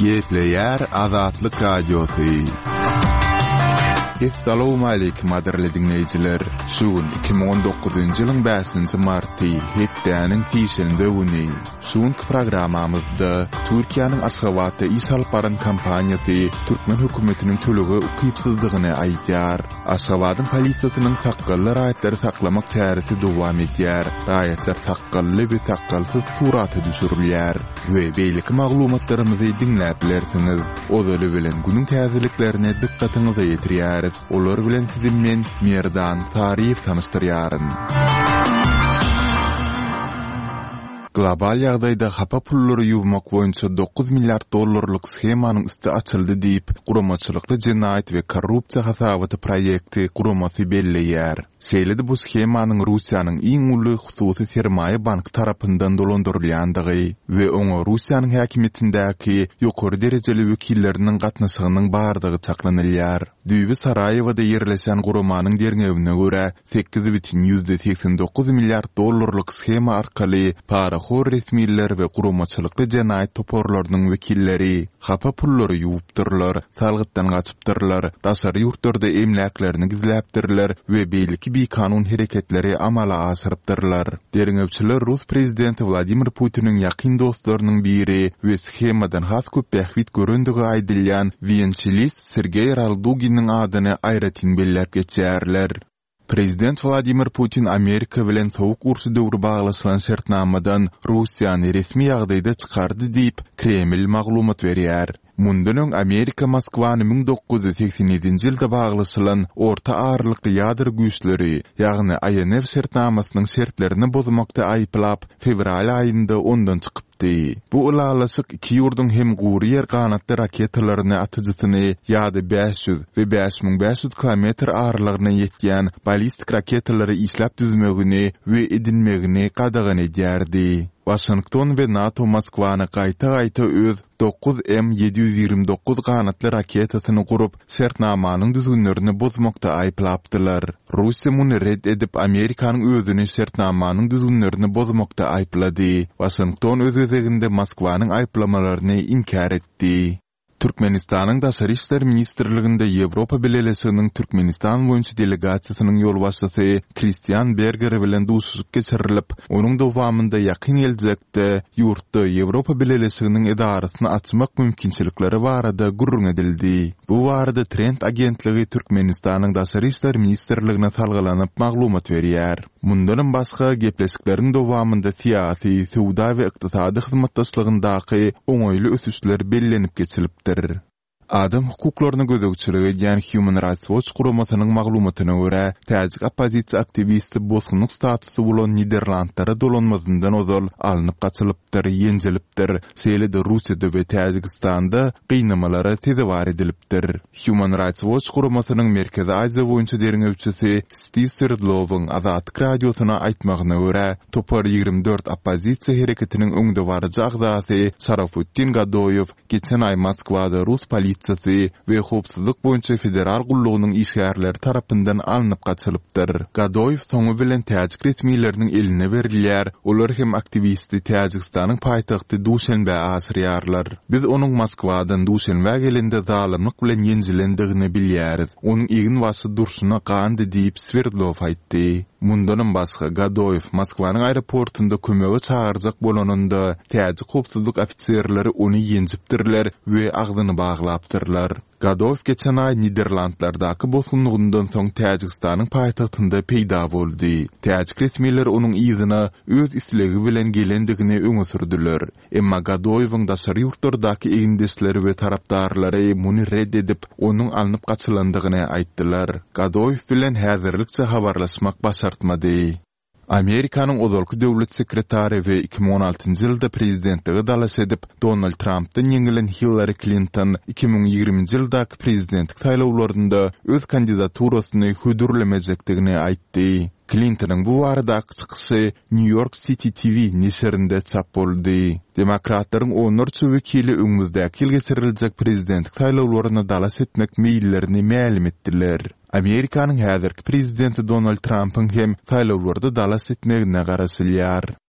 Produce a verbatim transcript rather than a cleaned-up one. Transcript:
Gepleyer Azatlyk Radiosu. Assalamu alaykum adirli dinleyijiler. Şuun iki bin on dokuzuncu ýylyň beşinji marty hepdeniň tişinde güni. Şuňky programamyzda Türkiýanyň Aşgabatda iş alyp baran kampaniýasy Türkmen hökümetiniň tölegi ukypsyzlygyny aýdýar. Aşgabatyň polisiýasynyň taqqallar aýtlary saklamak çäresi dowam edýär. Aýtlar taqqally we taqqalsyz suraty düşürilýär. We beýleki maglumatlarymyzy dinläp bilersiňiz. Ozaly bilen günüň täzeliklerine dikkatiňizi ýetirýär. Olar bilen sizin men Merdan Sarif tanıştırýaryn. Global ýagdaýda hapa pullary ýuwmak boýunça dokuz milliard dollarlyk schemanyň üstü açyldy diýip, guramaçylykly jenaýat we korrupsiýa hasabaty proýekti guramasy belleýär. Şeýledi bu schemanyň Russiýanyň iň uly hususy sermaýe bank tarapyndan dolandyrylýandygy we oňa Russiýanyň häkimetindäki ýokary derejeli wekilleriniň gatnaşygynyň bardygy çaklanylýar. Düýbi Sarayewada ýerleşen guramanyň derňewine görä sekiz butun seksen dokuz milliard dollarlyk schema arkaly para hor resmiler we guramaçylykly jenaýat toporlarynyň wekilleri hapa pullary ýuwupdyrlar, salgytdan gaçypdyrlar, daşary ýurtlarda emläklerini gizläpdirler we beýleki bir kanun hereketleri amala asyrypdyrlar. Derňewçiler Rus prezidenti Vladimir Putiniň ýakyn dostlarynyň biri we schemadan has köp bähwit göründigi aýdylýan Vientchelis Sergey Raldugin'in adyny aýratyn belläp geçýärler. Prezident Vladimir Putin Amerika bilen sowuk ursy döwri baglaşylan şertnamadan Russiýany resmi ýagdaýda çykardy diýip Kreml maglumat berýär. Mundan öň Amerika Moskwany bin dokuz yüz seksen ýedinji ýylda baglaşylan orta ağırlykly ýadyr güýçleri, ýagny I N F şertnamasynyň şertlerini bozmakda aýplap, fevral aýynda ondan çykypdy. Bu ulalaşyk iki ýurdun hem gury ýer ganatly raketalaryny atyjysyny ýa-da beş yüz we beş bin beş yüz kilometr ağırlygyna ýetýän ballistik raketalary işläp düzmegini we edinmegini gadagan edýärdi. Washington we NATO Moskwany gaýta-gaýta öz dokuz M yedi yüz ýigri dokuz ganatly raketasyny gurup, şertnamanyň düzgünlerini bozmakda aýplapdylar. Russiýa muny red edip Amerikanyň özüni şertnamanyň düzgünlerini bozmakda aýplady. Washington öz özeginde Moskwanyň aýplamalaryny inkar etdi. Türkmenistanyň Daşary işler ministrliginde Ýewropa Birleşiginiň Türkmenistan boýunça delegasiýasynyň ýolbaşçysy Christian Berger bilen duşuşyk geçirilip, onuň dowamında ýakyn geljekde ýurtda Ýewropa Birleşiginiň edarasyny açmak mümkinçilikleri barada gurrun edildi. Bu barada Trend agentligi Türkmenistanyň Daşary işler ministrligine salgylanyp maglumat berýär. Mundan başga gepleşikleriň dowamında siýasy, sowda we ykdysady hyzmatdaşlygyndaky oňoýly ösüşler bellenip geçilipdir. Adam hukuklaryny gözegçiligi ýani Human Rights Watch guramasynyň maglumatyna görä, täzik opozisiýa aktivisti bosgunlyk statusy bolan Niderlandlara dolanmazyndan ozal alınıp gaçylypdyr, ýenjilipdir. Şeýlede Russiýada we Täjikistanda gynamalara tezewar edilipdir. Human Rights Watch guramasynyň Merkezi Aziýa boýunça derňewçisi Steve Sverdlowyň Azatlyk radiosyna aýtmagyna görä, topar ýigri dört opozisiýa hereketiniň öňde barjy agdasy Şarafuddin Gadoýew geçen ay Moskwada Rus polisiýasy we howpsuzlyk boýunça federal gullugynyň işgärleri tarapyndan alınıp gaçylypdyr. Gadoýew soňu bilen täjik resmiýetleriniň eline berilýär. Olar hem aktivisti Täjikistanyň paýtagty Duşanbe asyrýarlar. Biz onuň Moskwadan Duşanbe gelende zalymlyk bilen ýenjilendigini bilýäris. Onuň egin wasy durşuna gandy diýip Sverdlov aýtdy. Mundan başga Gadoýew Moskwanyň aeroportunda kömege çağırjak bolanynda täjik howpsuzlyk ofitserleri ony ýenjipdirler we agdyny baglapdyrlar. Gadoýew geçen ay Niderlandlardaky bosgunlygyndan soň Täjikistanyň paýtagtynda peýda boldy. Täjik resmiýetleri onuň ýyzyna öz islegi bilen gelendigini öňe sürdiler. Emma Gadoýewiň daşary ýurtlardaky egindesleri we tarapdarlary muny red edip, onuň alınıp gaçylandygyny aýtdylar. Gadoýew bilen häzirlikçe habarlaşmak başartmady. Amerikanyň ozalky döwlet sekretary we iki bin on altynjy ýylda prezidentligi dalaş edip, Donald Trump'dan ýeňilen Hillary Clinton iki bin ýigriminji ýyldaky prezidentlik saýlawlarynda öz kandidaturasyny hödürlemejekdigini aýtdy. Clinton'ın bu aradaky çykyşy New York City T V neşrinde çap boldy. Demokratlaryň onurçy wekili öňümüzdäki ýyl geçiriljek prezidentlik saýlawlaryna dalaş etmek meýillerini ma'lum etdiler. Amerikanyň häzirki prezidenti Donald Trump'ın hem saýlawlarda dalaş etmegine garaşylýar.